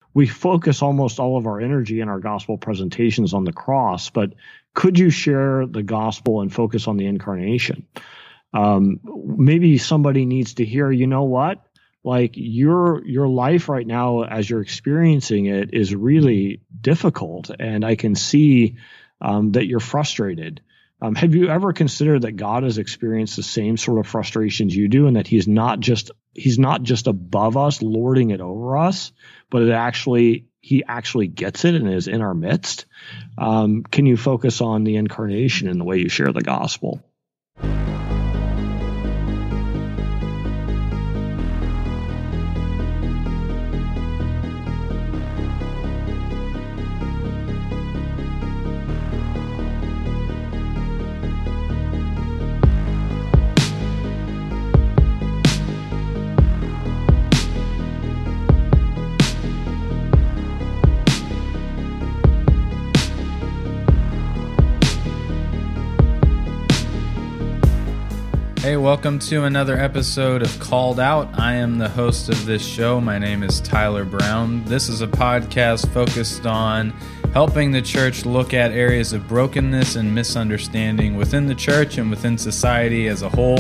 we focus almost all of our energy in our gospel presentations on the cross, but could you share the gospel and focus on the incarnation? Maybe somebody needs to hear, you know what? Like your life right now, as you're experiencing it, is really difficult, and I can see that you're frustrated. Have you ever considered that God has experienced the same sort of frustrations you do, and that He's not just above us, lording it over us, but He actually gets it and is in our midst? Can you focus on the incarnation in the way you share the gospel? Hey, welcome to another episode of Called Out. I am the host of this show. My name is Tyler Brown. This is a podcast focused on helping the church look at areas of brokenness and misunderstanding within the church and within society as a whole,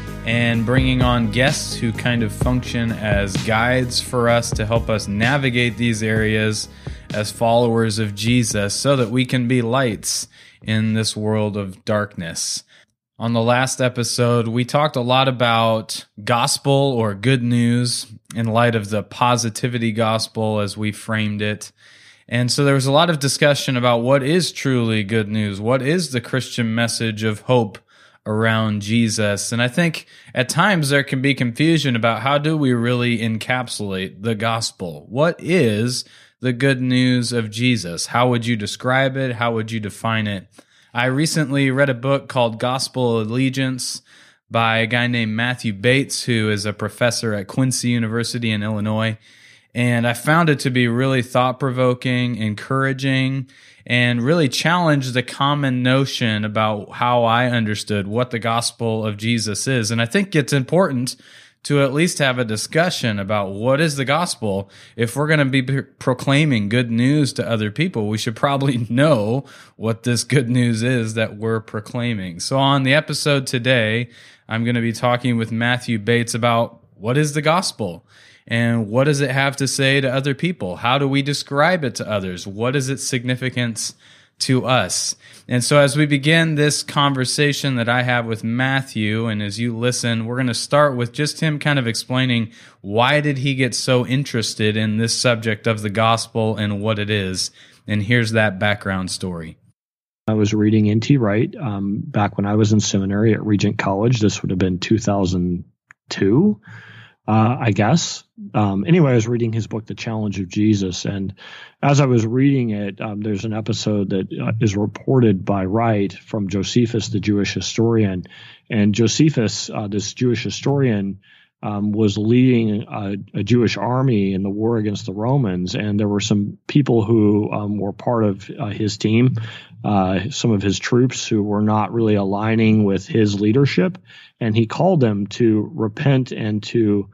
and bringing on guests who kind of function as guides for us to help us navigate these areas as followers of Jesus so that we can be lights in this world of darkness. On the last episode, we talked a lot about gospel or good news in light of the positivity gospel as we framed it. And so there was a lot of discussion about what is truly good news. What is the Christian message of hope around Jesus? And I think at times there can be confusion about how do we really encapsulate the gospel? What is the good news of Jesus? How would you describe it? How would you define it? I recently read a book called Gospel Allegiance by a guy named Matthew Bates, who is a professor at Quincy University in Illinois. And I found it to be really thought-provoking, encouraging, and really challenged the common notion about how I understood what the gospel of Jesus is. And I think it's important to at least have a discussion about what is the gospel. If we're going to be proclaiming good news to other people, we should probably know what this good news is that we're proclaiming. So on the episode today, I'm going to be talking with Matthew Bates about what is the gospel and what does it have to say to other people? How do we describe it to others? What is its significance to us? And so as we begin this conversation that I have with Matthew, and as you listen, we're going to start with just him kind of explaining why did he get so interested in this subject of the gospel and what it is. And here's that background story. I was reading N.T. Wright back when I was in seminary at Regent College. This would have been 2002. I guess. Anyway, I was reading his book, The Challenge of Jesus, and as I was reading it, there's an episode that is reported by Wright from Josephus, the Jewish historian, and Josephus, this Jewish historian, was leading a Jewish army in the war against the Romans, and there were some people who were part of his team, some of his troops who were not really aligning with his leadership, and he called them to repent and to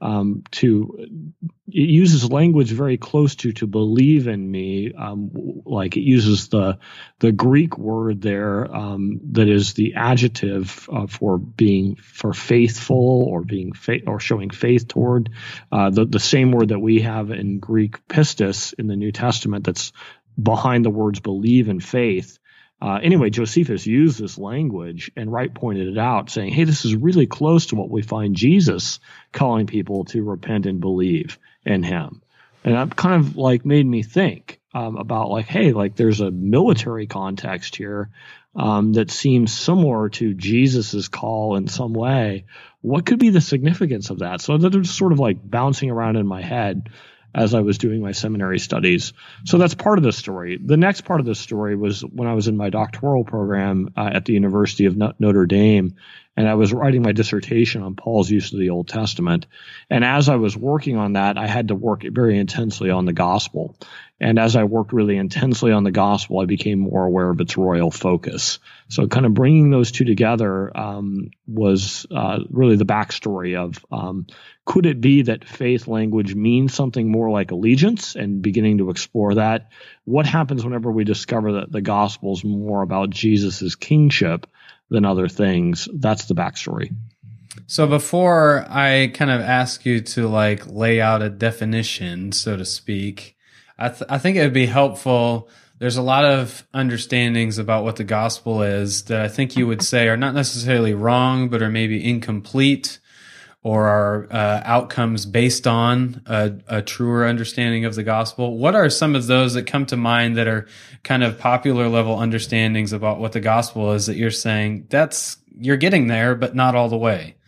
it uses language very close to believe in me, like it uses the Greek word there that is the adjective for faithful or being or showing faith toward, the same word that we have in Greek pistis in the New Testament that's behind the words believe and faith. Anyway, Josephus used this language, and Wright pointed it out, saying, hey, this is really close to what we find Jesus calling people to repent and believe in him. And that kind of like made me think about like, hey, like there's a military context here that seems similar to Jesus's call in some way. What could be the significance of that? So that was sort of like bouncing around in my head as I was doing my seminary studies. So that's part of the story. The next part of the story was when I was in my doctoral program at the University of Notre Dame, and I was writing my dissertation on Paul's use of the Old Testament. And as I was working on that, I had to work very intensely on the gospel. And as I worked really intensely on the gospel, I became more aware of its royal focus. So kind of bringing those two together was really the backstory of could it be that faith language means something more like allegiance, and beginning to explore that. What happens whenever we discover that the gospel is more about Jesus's kingship than other things? That's the backstory. So before I kind of ask you to like lay out a definition, so to speak, I think it would be helpful. There's a lot of understandings about what the gospel is that I think you would say are not necessarily wrong, but are maybe incomplete, or are outcomes based on a truer understanding of the gospel. What are some of those that come to mind that are kind of popular level understandings about what the gospel is that you're saying you're getting there, but not all the way?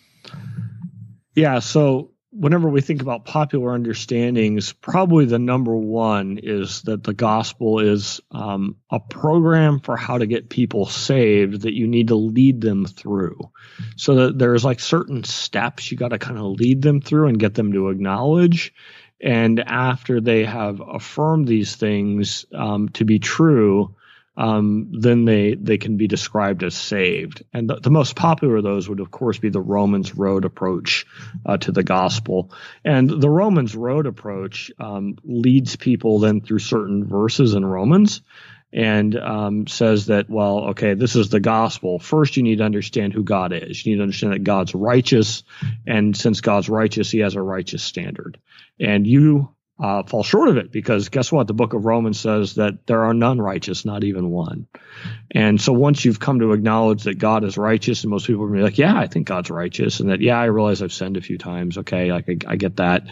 Yeah, so whenever we think about popular understandings, probably the number one is that the gospel is a program for how to get people saved that you need to lead them through. So that there's like certain steps you got to kind of lead them through and get them to acknowledge. And after they have affirmed these things to be true, then they can be described as saved. And the most popular of those would, of course, be the Romans Road approach to the gospel. And the Romans Road approach leads people then through certain verses in Romans and says that, well, okay, this is the gospel. First, you need to understand who God is. You need to understand that God's righteous. And since God's righteous, he has a righteous standard. And you fall short of it, because guess what? The book of Romans says that there are none righteous, not even one. And so once you've come to acknowledge that God is righteous, and most people will be like, yeah, I think God's righteous, and that, yeah, I realize I've sinned a few times. Okay, like I get that.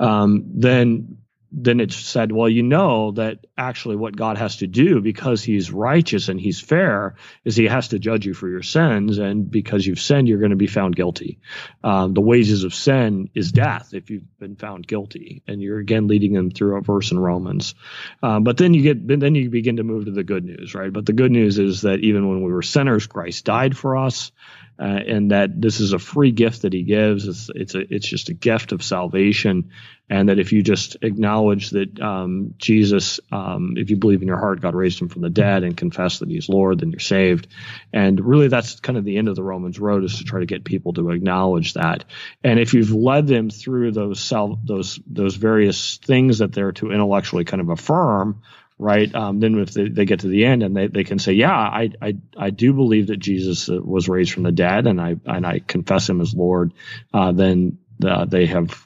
Then it's said, well, you know that actually what God has to do, because he's righteous and he's fair, is he has to judge you for your sins. And because you've sinned, you're going to be found guilty. The wages of sin is death if you've been found guilty. And you're again leading them through a verse in Romans. But then you begin to move to the good news, right? But the good news is that even when we were sinners, Christ died for us. And that this is a free gift that he gives. It's just a gift of salvation, and that if you just acknowledge that Jesus, if you believe in your heart God raised him from the dead, and confess that he's Lord, then you're saved. And really, that's kind of the end of the Romans Road, is to try to get people to acknowledge that. And if you've led them through those various things that they're to intellectually kind of affirm, right? Then if they get to the end and they can say, yeah, I do believe that Jesus was raised from the dead, and I confess him as Lord, then they have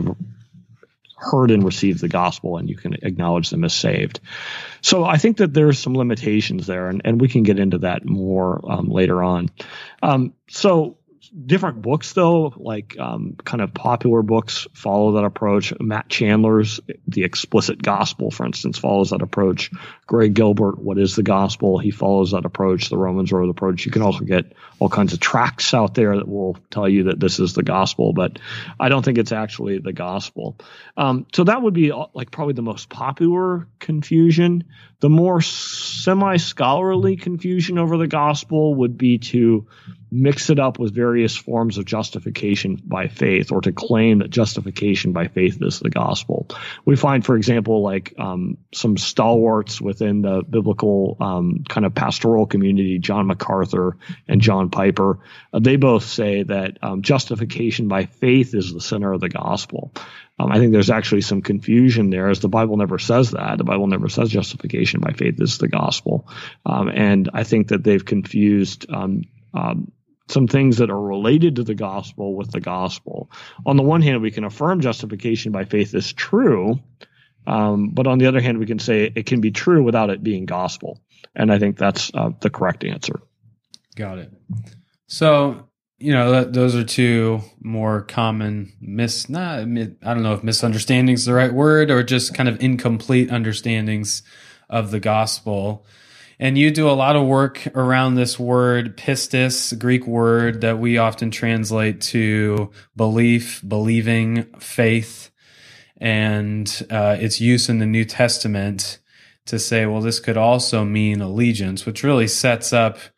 heard and received the gospel, and you can acknowledge them as saved. So I think that there's some limitations there, and we can get into that more later on. So different books, though, like kind of popular books, follow that approach. Matt Chandler's The Explicit Gospel, for instance, follows that approach. Greg Gilbert, What is the Gospel? He follows that approach, the Romans Road approach. You can also get all kinds of tracts out there that will tell you that this is the gospel, but I don't think it's actually the gospel. So that would be like probably the most popular confusion. The more semi-scholarly confusion over the gospel would be to mix it up with various forms of justification by faith, or to claim that justification by faith is the gospel. We find, for example, like some stalwarts within the biblical kind of pastoral community, John MacArthur and John Piper, they both say that justification by faith is the center of the gospel. I think there's actually some confusion there, as the Bible never says that. The Bible never says justification by faith is the gospel. And I think that they've confused some things that are related to the gospel with the gospel. On the one hand, we can affirm justification by faith is true, but on the other hand, we can say it can be true without it being gospel. And I think that's the correct answer. Got it. So, those are two more common I don't know if misunderstanding is the right word, or just kind of incomplete understandings of the gospel. And you do a lot of work around this word pistis, Greek word that we often translate to belief, believing, faith, and its use in the New Testament to say, well, this could also mean allegiance, which really sets up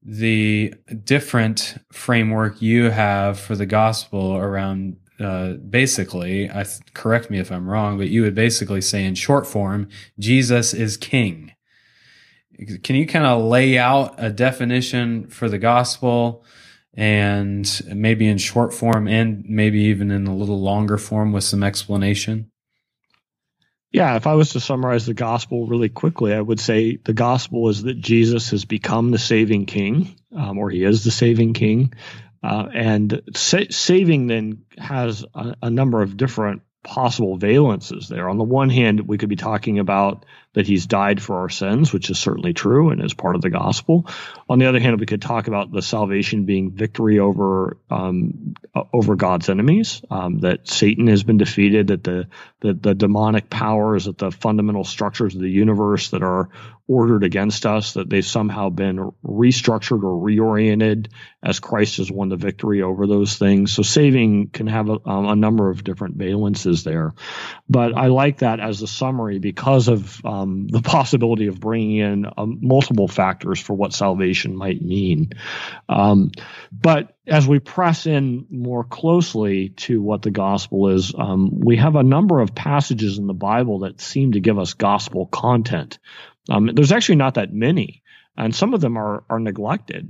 the different framework you have for the gospel around basically, correct me if I'm wrong, but you would basically say in short form, Jesus is king. Can you kind of lay out a definition for the gospel, and maybe in short form and maybe even in a little longer form with some explanation? Yeah, if I was to summarize the gospel really quickly, I would say the gospel is that Jesus has become the saving king, or he is the saving king. And saving then has a number of different possible valences there. On the one hand, we could be talking about that he's died for our sins, which is certainly true and is part of the gospel. On the other hand, we could talk about the salvation being victory over God's enemies, that Satan has been defeated, that the demonic powers, that the fundamental structures of the universe that are ordered against us, that they've somehow been restructured or reoriented as Christ has won the victory over those things. So saving can have a number of different valences there. But I like that as a summary because of the possibility of bringing in multiple factors for what salvation might mean. But as we press in more closely to what the gospel is, we have a number of passages in the Bible that seem to give us gospel content. There's actually not that many, and some of them are neglected.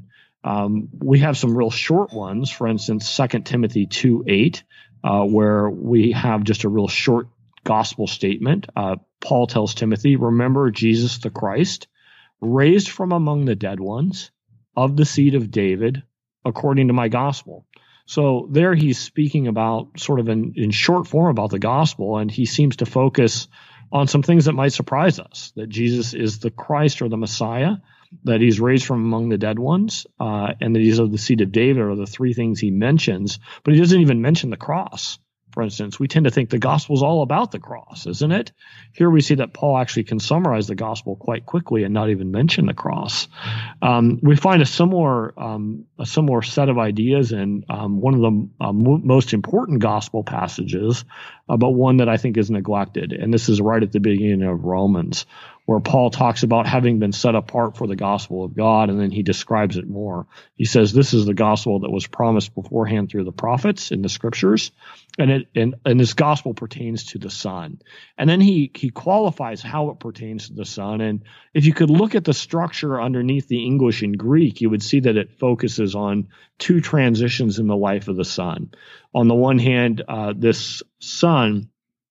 We have some real short ones, for instance, 2 Timothy 2:8, where we have just a real short gospel statement. Paul tells Timothy, "Remember Jesus the Christ, raised from among the dead ones, of the seed of David, according to my gospel." So there he's speaking about sort of in short form about the gospel, and he seems to focus on some things that might surprise us, that Jesus is the Christ or the Messiah, that he's raised from among the dead ones, and that he's of the seed of David are the three things he mentions, but he doesn't even mention the cross. For instance, we tend to think the gospel is all about the cross, isn't it? Here we see that Paul actually can summarize the gospel quite quickly and not even mention the cross. We find a similar set of ideas in one of the most important gospel passages, but one that I think is neglected. And this is right at the beginning of Romans, where Paul talks about having been set apart for the gospel of God, and then he describes it more. He says, this is the gospel that was promised beforehand through the prophets in the scriptures, and this gospel pertains to the Son. And then he qualifies how it pertains to the Son. And if you could look at the structure underneath the English and Greek, you would see that it focuses on two transitions in the life of the Son. On the one hand, this Son,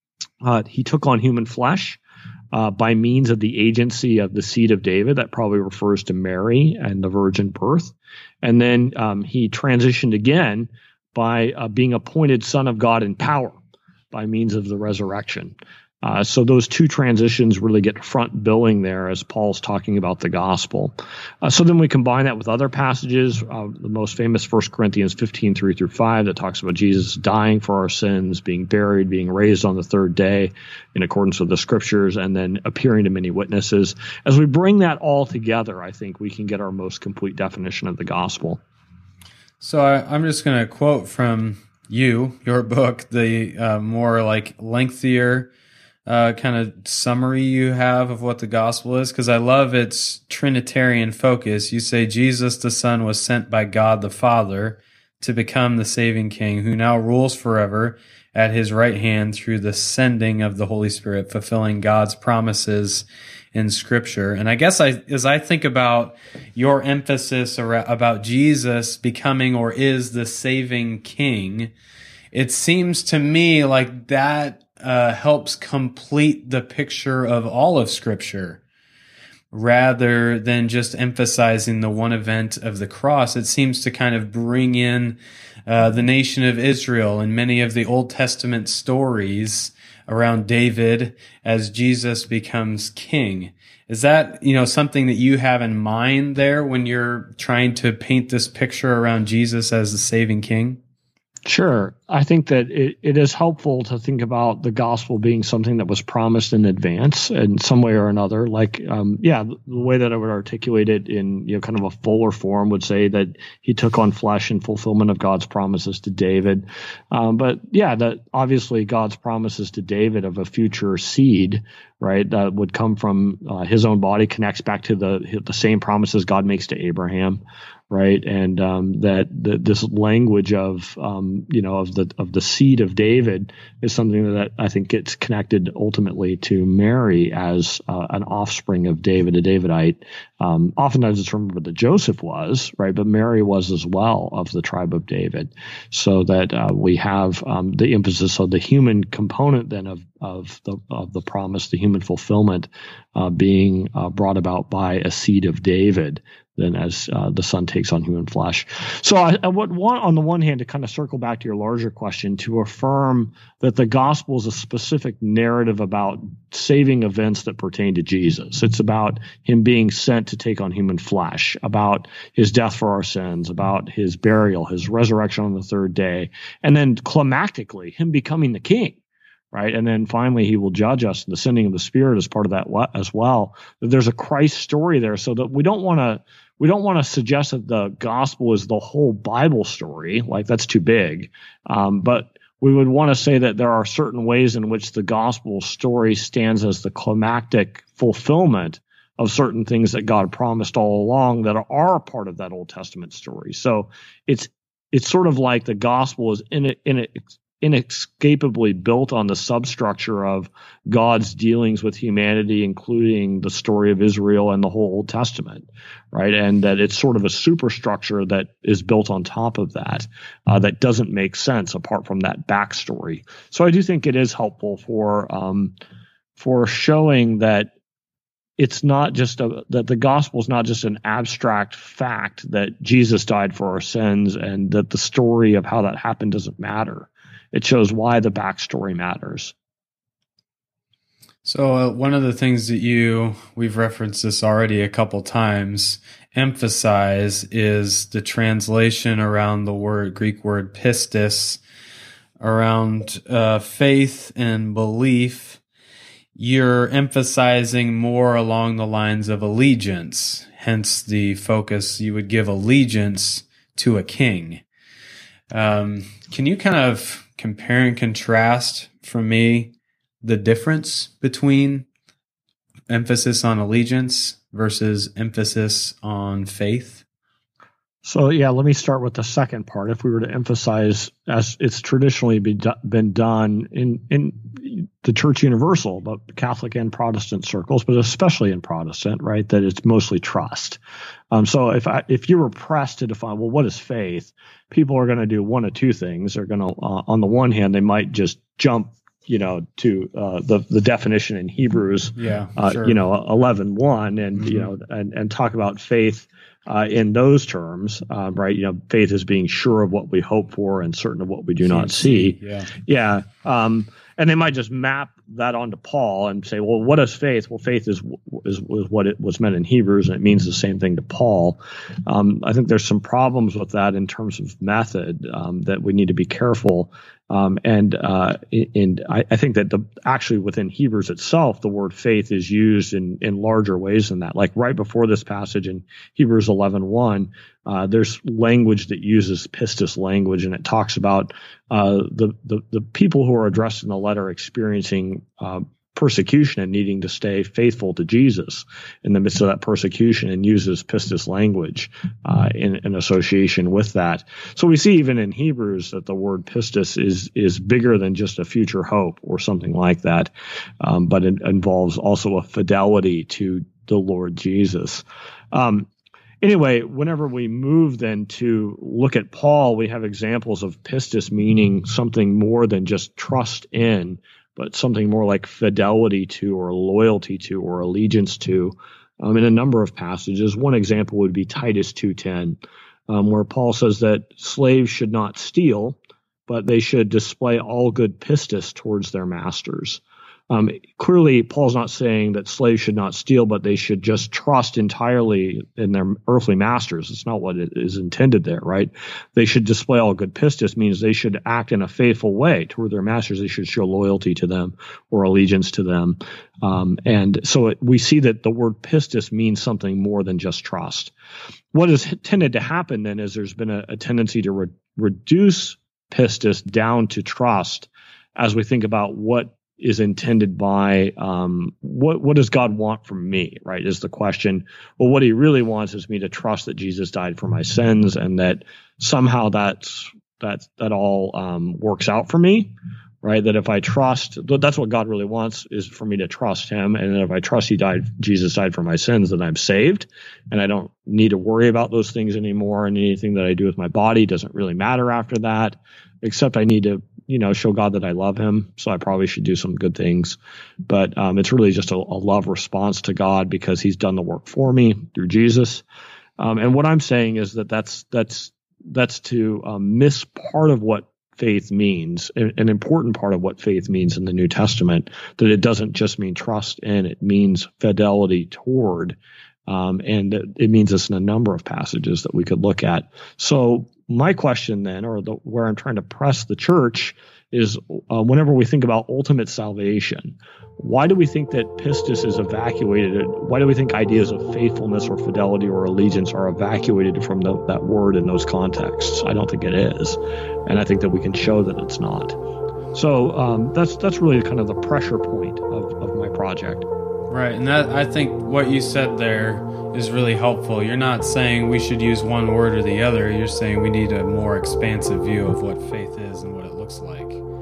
he took on human flesh, by means of the agency of the seed of David. That probably refers to Mary and the virgin birth. And then he transitioned again by being appointed Son of God in power by means of the resurrection. So those two transitions really get front billing there as Paul's talking about the gospel. So then we combine that with other passages, the most famous 1 Corinthians 15:3-5 that talks about Jesus dying for our sins, being buried, being raised on the third day in accordance with the scriptures, and then appearing to many witnesses. As we bring that all together, I think we can get our most complete definition of the gospel. So I'm just going to quote from your book, the more like lengthier kind of summary you have of what the gospel is, because I love its Trinitarian focus. You say Jesus the Son was sent by God the Father to become the saving King who now rules forever at his right hand through the sending of the Holy Spirit, fulfilling God's promises in Scripture. And I guess as I think about your emphasis about Jesus becoming or is the saving King, it seems to me like that helps complete the picture of all of Scripture. Rather than just emphasizing the one event of the cross, it seems to kind of bring in the nation of Israel and many of the Old Testament stories around David as Jesus becomes king. Is that, something that you have in mind there when you're trying to paint this picture around Jesus as the saving king? Sure. I think that it is helpful to think about the gospel being something that was promised in advance in some way or another. Like, the way that I would articulate it in kind of a fuller form would say that he took on flesh in fulfillment of God's promises to David. That obviously God's promises to David of a future seed, right, that would come from his own body connects back to the same promises God makes to Abraham. Right, and this language of the seed of David is something that I think gets connected ultimately to Mary as an offspring of David, a Davidite. Oftentimes it's remembered that Joseph was, right, but Mary was as well of the tribe of David. So that we have the emphasis of the human component then of the promise, the human fulfillment being brought about by a seed of David. Then as the Son takes on human flesh. So I would want, on the one hand, to kind of circle back to your larger question, to affirm that the gospel is a specific narrative about saving events that pertain to Jesus. It's about him being sent to take on human flesh, about his death for our sins, about his burial, his resurrection on the third day, and then climactically, him becoming the king. Right. And then finally, he will judge us. The sending of the Spirit is part of that as well. There's a Christ story there, so that we don't want to suggest that the gospel is the whole Bible story. Like, that's too big. But we would want to say that there are certain ways in which the gospel story stands as the climactic fulfillment of certain things that God promised all along that are part of that Old Testament story. So it's sort of like the gospel is inescapably built on the substructure of God's dealings with humanity, including the story of Israel and the whole Old Testament, right? And that it's sort of a superstructure that is built on top of that, that doesn't make sense apart from that backstory. So I do think it is helpful for showing that it's not just that the gospel is not just an abstract fact that Jesus died for our sins and that the story of how that happened doesn't matter. It shows why the backstory matters. So one of the things that we've referenced this already a couple times, emphasize is the translation around the Greek word pistis, around faith and belief. You're emphasizing more along the lines of allegiance, hence the focus you would give allegiance to a king. Can you kind of compare and contrast for me the difference between emphasis on allegiance versus emphasis on faith? So, let me start with the second part. If we were to emphasize, as it's traditionally been done in the Church Universal, but Catholic and Protestant circles, but especially in Protestant, right, that it's mostly trust. So if you were pressed to define, well, what is faith? People are going to do one of two things. They're going to, on the one hand, they might just jump, to the definition in Hebrews, 11:1, and and talk about faith in those terms, right? Faith is being sure of what we hope for and certain of what we do not see. And they might just map that onto Paul and say, well, what is faith? Well, faith is what it was meant in Hebrews, and it means the same thing to Paul. I think there's some problems with that in terms of method that we need to be careful. And I think that actually within Hebrews itself, the word faith is used in larger ways than that. Like right before this passage in Hebrews 11:1, there's language that uses pistis language, and it talks about the people who are addressed in the letter experiencing persecution and needing to stay faithful to Jesus in the midst of that persecution, and uses pistis language in association with that. So we see even in Hebrews that the word pistis is bigger than just a future hope or something like that, but it involves also a fidelity to the Lord Jesus. Anyway, whenever we move then to look at Paul, we have examples of pistis meaning something more than just trust in, but something more like fidelity to or loyalty to or allegiance to in a number of passages. One example would be Titus 2:10, where Paul says that slaves should not steal, but they should display all good pistis towards their masters. Clearly, Paul's not saying that slaves should not steal, but they should just trust entirely in their earthly masters. It's not what it is intended there, right? They should display all good pistis, means they should act in a faithful way toward their masters. They should show loyalty to them or allegiance to them. And so we see that the word pistis means something more than just trust. What has tended to happen then is there's been a tendency to reduce pistis down to trust as we think about what is intended by what does God want from me, right, is the question. Well, what he really wants is me to trust that Jesus died for my sins, and that somehow that all works out for me, right? That if I trust, that's what God really wants, is for me to trust him. And if I trust Jesus died for my sins, then I'm saved, and I don't need to worry about those things anymore. And anything that I do with my body doesn't really matter after that, except I need to, show God that I love him. So I probably should do some good things. But it's really just a love response to God because he's done the work for me through Jesus. And what I'm saying is that's to miss part of what faith means, an important part of what faith means in the New Testament, that it doesn't just mean trust in, it means fidelity toward, and it means this in a number of passages that we could look at. So my question then, or where I'm trying to press the church, is whenever we think about ultimate salvation, why do we think that pistis is evacuated? Why do we think ideas of faithfulness or fidelity or allegiance are evacuated from that word in those contexts? I don't think it is, and I think that we can show that it's not. So that's really kind of the pressure point of my project. Right, and that, I think what you said there is really helpful. You're not saying we should use one word or the other. You're saying we need a more expansive view of what faith is and what it looks like.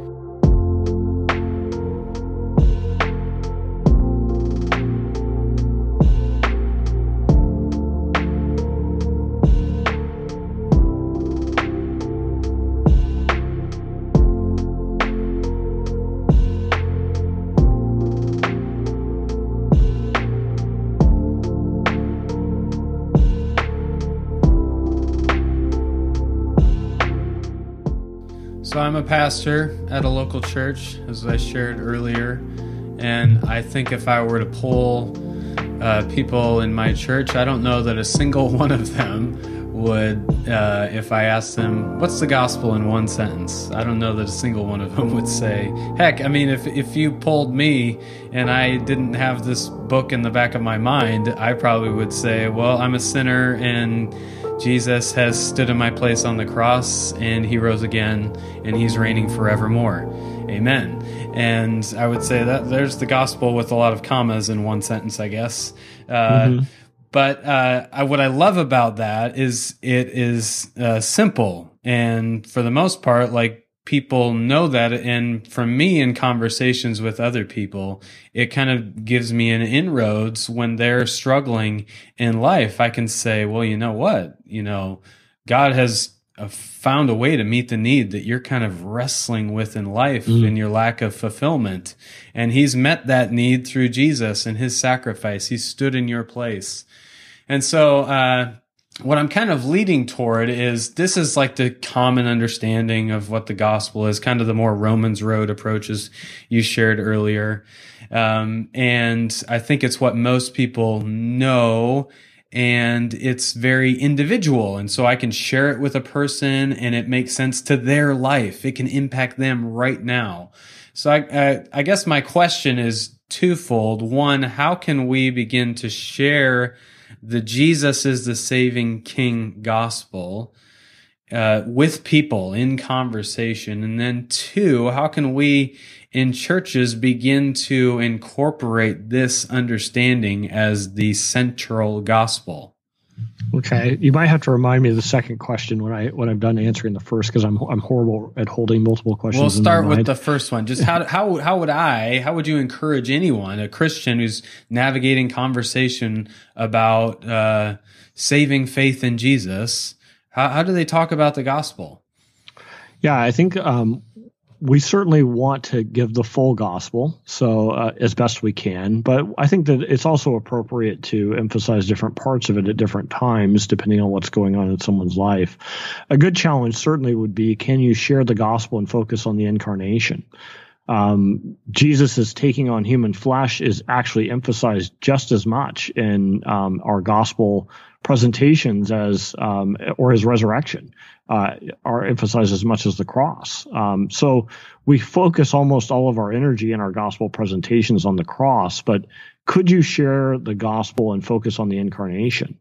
So I'm a pastor at a local church, as I shared earlier, and I think if I were to poll people in my church, I don't know that a single one of them would, if I asked them, what's the gospel in one sentence? I don't know that a single one of them would say, heck, I mean, if you polled me and I didn't have this book in the back of my mind, I probably would say, well, I'm a sinner and Jesus has stood in my place on the cross, and he rose again, and he's reigning forevermore. Amen. And I would say that there's the gospel with a lot of commas in one sentence, I guess. But what I love about that is it is simple, and for the most part, like, people know that. And for me, in conversations with other people, it kind of gives me an inroads when they're struggling in life. I can say, well, you know what? God has found a way to meet the need that you're kind of wrestling with in life in your lack of fulfillment. And he's met that need through Jesus and his sacrifice. He stood in your place. And so, what I'm kind of leading toward is this is like the common understanding of what the gospel is, kind of the more Romans Road approaches you shared earlier. And I think it's what most people know, and it's very individual. And so I can share it with a person and it makes sense to their life. It can impact them right now. So I guess my question is twofold. One, how can we begin to share the Jesus is the saving King gospel with people in conversation? And then two, how can we in churches begin to incorporate this understanding as the central gospel? Okay, you might have to remind me of the second question when I'm done answering the first, because I'm horrible at holding multiple questions. We'll start with the first one. Just how would you encourage anyone, a Christian who's navigating conversation about saving faith in Jesus? How do they talk about the gospel? Yeah, I think we certainly want to give the full gospel, so as best we can. But I think that it's also appropriate to emphasize different parts of it at different times, depending on what's going on in someone's life. A good challenge certainly would be, can you share the gospel and focus on the incarnation? Jesus is taking on human flesh is actually emphasized just as much in our gospel presentations as or his resurrection are emphasized as much as the cross. So we focus almost all of our energy in our gospel presentations on the cross, but could you share the gospel and focus on the incarnation?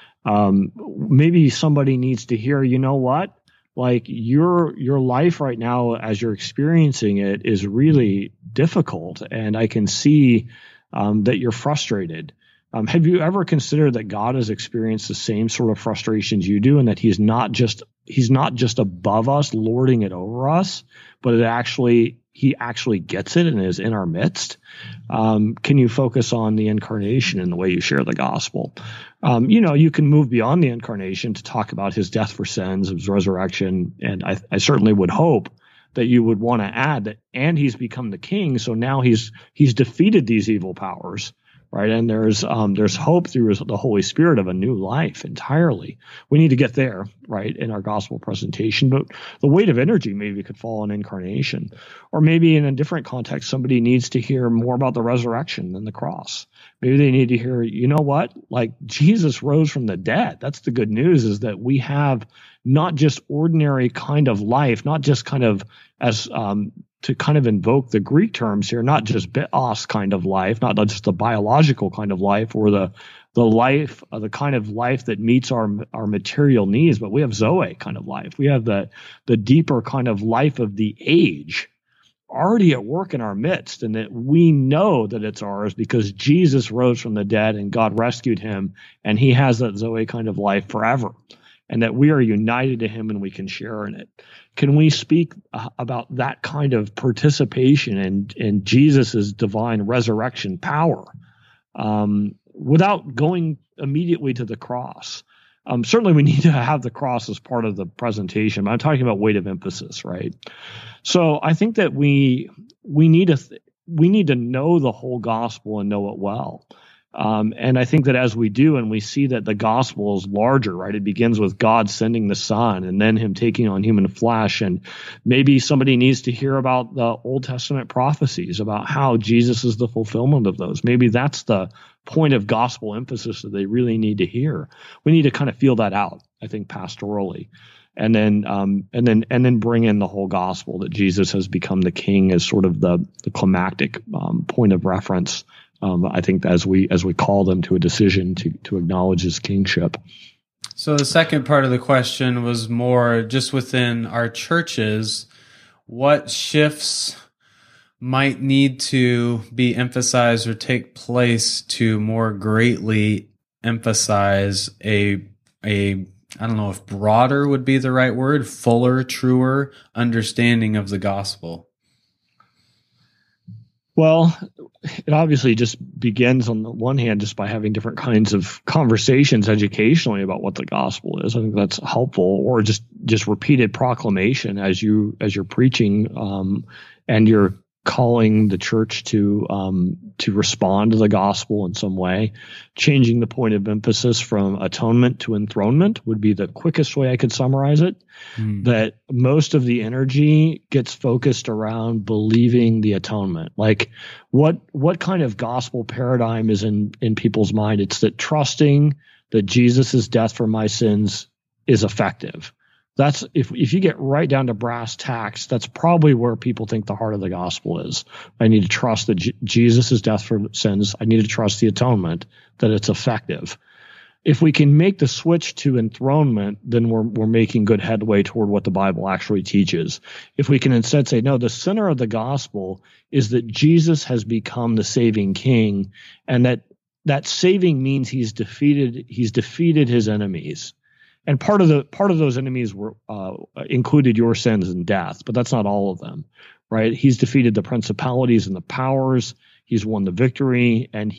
Maybe somebody needs to hear, you know what? Like your life right now as you're experiencing it is really difficult, and I can see that you're frustrated. Have you ever considered that God has experienced the same sort of frustrations you do, and that he's not just above us, lording it over us, but he actually gets it and is in our midst? Can you focus on the incarnation in the way you share the gospel? You can move beyond the incarnation to talk about his death for sins, his resurrection, and I certainly would hope that you would want to add that, and he's become the king, so now he's defeated these evil powers. Right, and there's hope through the Holy Spirit of a new life entirely. We need to get there, right, in our gospel presentation. But the weight of energy maybe could fall on incarnation, or maybe in a different context, somebody needs to hear more about the resurrection than the cross. Maybe they need to hear, you know what, like Jesus rose from the dead. That's the good news, is that we have not just ordinary kind of life, not just kind of as to kind of invoke the Greek terms here, not just bios kind of life, not just the biological kind of life or the life, the kind of life that meets our material needs, but we have Zoe kind of life. We have the deeper kind of life of the age already at work in our midst, and that we know that it's ours because Jesus rose from the dead and God rescued him, and he has that Zoe kind of life forever, and that we are united to him and we can share in it. Can we speak about that kind of participation in Jesus's divine resurrection power without going immediately to the cross? Certainly we need to have the cross as part of the presentation, but I'm talking about weight of emphasis, right? So I think that we need to know the whole gospel and know it well. And I think that as we do, and we see that the gospel is larger, right? It begins with God sending the Son and then him taking on human flesh. And maybe somebody needs to hear about the Old Testament prophecies about how Jesus is the fulfillment of those. Maybe that's the point of gospel emphasis that they really need to hear. We need to kind of feel that out, I think, pastorally. And then bring in the whole gospel that Jesus has become the king as sort of the climactic point of reference. I think as we call them to a decision to acknowledge his kingship. So the second part of the question was more just within our churches, what shifts might need to be emphasized or take place to more greatly emphasize a I don't know if broader would be the right word, fuller, truer understanding of the gospel. Well, it obviously just begins on the one hand just by having different kinds of conversations educationally about what the gospel is. I think that's helpful, or just repeated proclamation as you're preaching, and you're calling the church to respond to the gospel in some way. Changing the point of emphasis from atonement to enthronement would be the quickest way I could summarize it. That most of the energy gets focused around believing the atonement. Like what kind of gospel paradigm is in people's mind? It's that trusting that Jesus' death for my sins is effective. That's if you get right down to brass tacks, that's probably where people think the heart of the gospel is. I need to trust that Jesus' death for sins. I need to trust the atonement, that it's effective. If we can make the switch to enthronement, then we're making good headway toward what the Bible actually teaches. If we can instead say, no, the center of the gospel is that Jesus has become the saving king, and that saving means he's defeated his enemies. And part of those enemies were included your sins and death, but that's not all of them, right? He's defeated the principalities and the powers. He's won the victory, and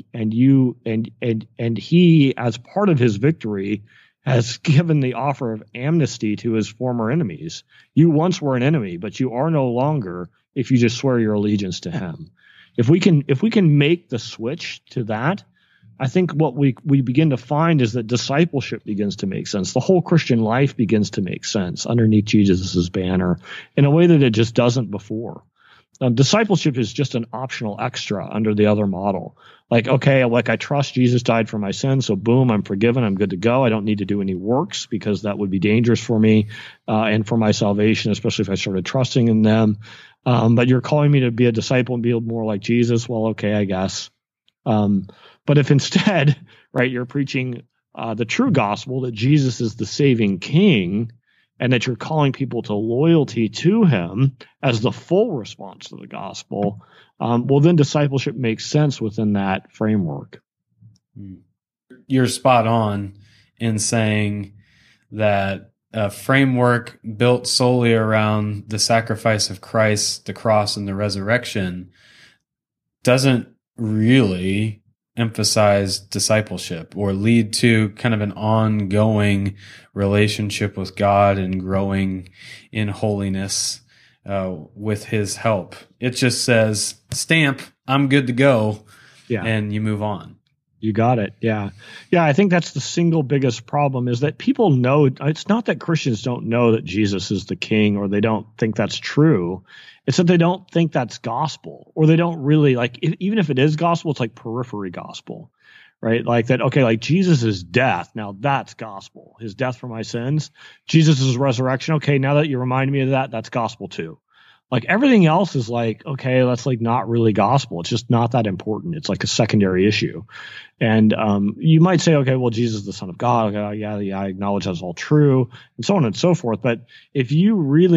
he, as part of his victory, has given the offer of amnesty to his former enemies. You once were an enemy, but you are no longer if you just swear your allegiance to him. If we can make the switch to that, I think what we begin to find is that discipleship begins to make sense. The whole Christian life begins to make sense underneath Jesus' banner in a way that it just doesn't before. Discipleship is just an optional extra under the other model. Like, okay, like I trust Jesus died for my sins, so boom, I'm forgiven, I'm good to go. I don't need to do any works because that would be dangerous for me and for my salvation, especially if I started trusting in them. But you're calling me to be a disciple and be more like Jesus. Well, okay, I guess. But if instead, right, you're preaching the true gospel, that Jesus is the saving king, and that you're calling people to loyalty to him as the full response to the gospel, well, then discipleship makes sense within that framework. You're spot on in saying that a framework built solely around the sacrifice of Christ, the cross, and the resurrection doesn't really emphasize discipleship or lead to kind of an ongoing relationship with God and growing in holiness with his help. It just says, stamp, I'm good to go, and you move on. You got it. Yeah. Yeah, I think that's the single biggest problem is that people know. It's not that Christians don't know that Jesus is the king or they don't think that's true. It's that they don't think that's gospel, or they don't really even if it is gospel, it's like periphery gospel, right? Like that, okay, like Jesus' death. Now that's gospel, his death for my sins. Jesus' resurrection. Okay, now that you remind me of that, that's gospel too. Like everything else is like, okay, that's like not really gospel. It's just not that important. It's like a secondary issue. And you might say, okay, well, Jesus is the Son of God. Okay, yeah, I acknowledge that's all true, and so on and so forth. But if you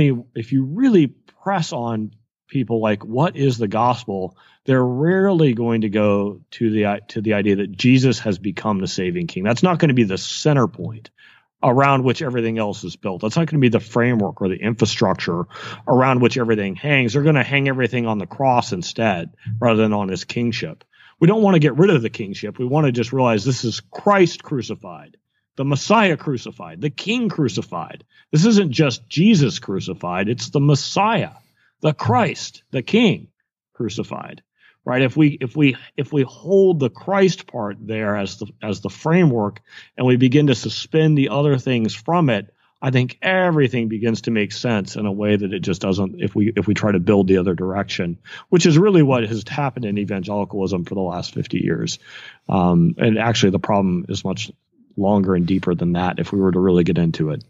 really press on people like, what is the gospel? They're rarely going to go to the idea that Jesus has become the saving king. That's not going to be the center point around which everything else is built. That's not going to be the framework or the infrastructure around which everything hangs. They're going to hang everything on the cross instead, rather than on his kingship. We don't want to get rid of the kingship. We want to just realize this is Christ crucified, the Messiah crucified, the King crucified. This isn't just Jesus crucified. It's the Messiah, the Christ, the King crucified. Right? If we hold the Christ part there as the framework, and we begin to suspend the other things from it, I think everything begins to make sense in a way that it just doesn't if we try to build the other direction, which is really what has happened in evangelicalism for the last 50 years. And actually the problem is much longer and deeper than that if we were to really get into it.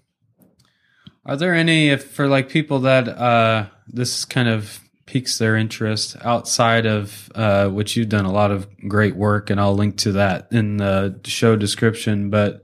Are there any, for like people that this kind of piques their interest outside of which you've done a lot of great work, and I'll link to that in the show description, but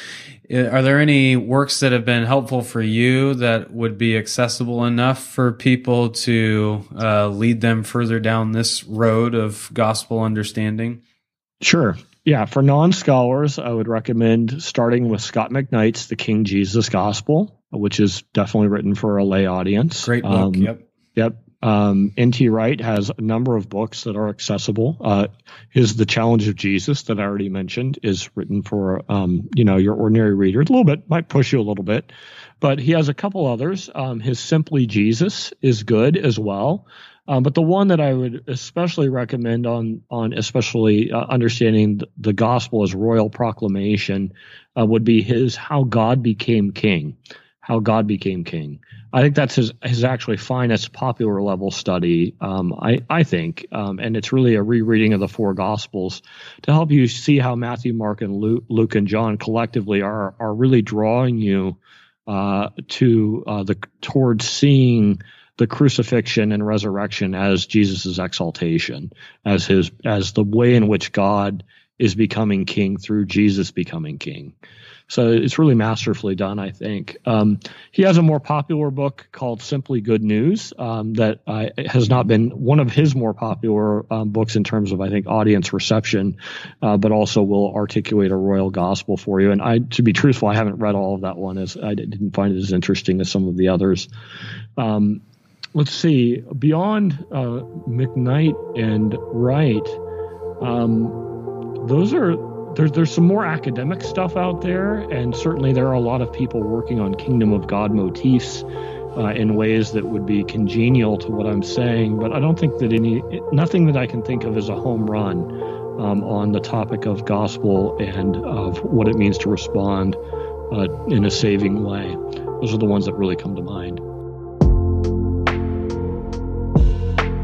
are there any works that have been helpful for you that would be accessible enough for people to lead them further down this road of gospel understanding? Sure. Yeah. For non-scholars, I would recommend starting with Scott McKnight's The King Jesus Gospel, which is definitely written for a lay audience. Great book. Yep. N.T. Wright has a number of books that are accessible. His The Challenge of Jesus that I already mentioned is written for, your ordinary reader. A little bit, might push you a little bit, but he has a couple others. His Simply Jesus is good as well. But the one that I would especially recommend on especially understanding the gospel as royal proclamation would be his How God Became King. How God Became King. I think that's his actually finest popular level study, I think. And it's really a rereading of the four Gospels to help you see how Matthew, Mark, and Luke and John collectively are really drawing you towards seeing the crucifixion and resurrection as Jesus' exaltation, as the way in which God is becoming king through Jesus becoming king. So it's really masterfully done, I think. He has a more popular book called Simply Good News that has not been one of his more popular books in terms of, I think, audience reception, but also will articulate a royal gospel for you. And to be truthful, I haven't read all of that one, as I didn't find it as interesting as some of the others. Let's see. Beyond McKnight and Wright, those are... There's some more academic stuff out there, and certainly there are a lot of people working on kingdom of God motifs in ways that would be congenial to what I'm saying. But I don't think that nothing that I can think of is a home run on the topic of gospel and of what it means to respond in a saving way. Those are the ones that really come to mind.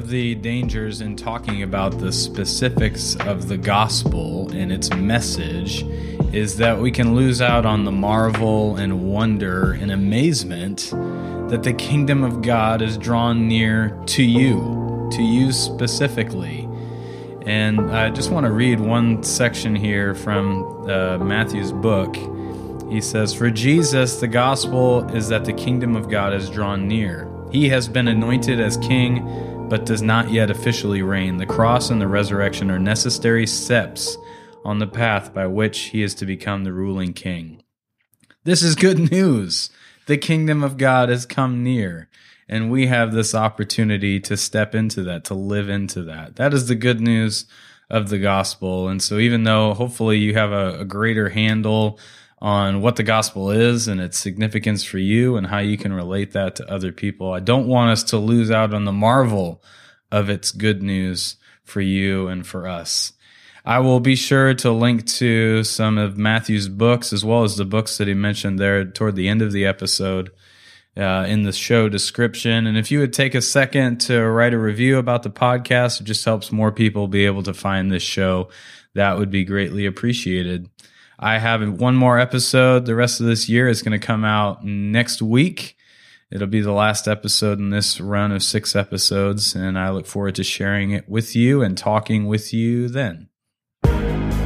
of the dangers in talking about the specifics of the gospel and its message is that we can lose out on the marvel and wonder and amazement that the kingdom of God is drawn near to you specifically. And I just want to read one section here from Matthew's book. He says, "For Jesus, the gospel is that the kingdom of God is drawn near. He has been anointed as king, but does not yet officially reign. The cross and the resurrection are necessary steps on the path by which he is to become the ruling king." This is good news. The kingdom of God has come near, and we have this opportunity to step into that, to live into that. That is the good news of the gospel. And so even though hopefully you have a greater handle on what the gospel is and its significance for you and how you can relate that to other people, I don't want us to lose out on the marvel of its good news for you and for us. I will be sure to link to some of Matthew's books as well as the books that he mentioned there toward the end of the episode in the show description. And if you would take a second to write a review about the podcast, it just helps more people be able to find this show. That would be greatly appreciated. I have one more episode. The rest of this year is going to come out next week. It'll be the last episode in this run of 6 episodes, and I look forward to sharing it with you and talking with you then.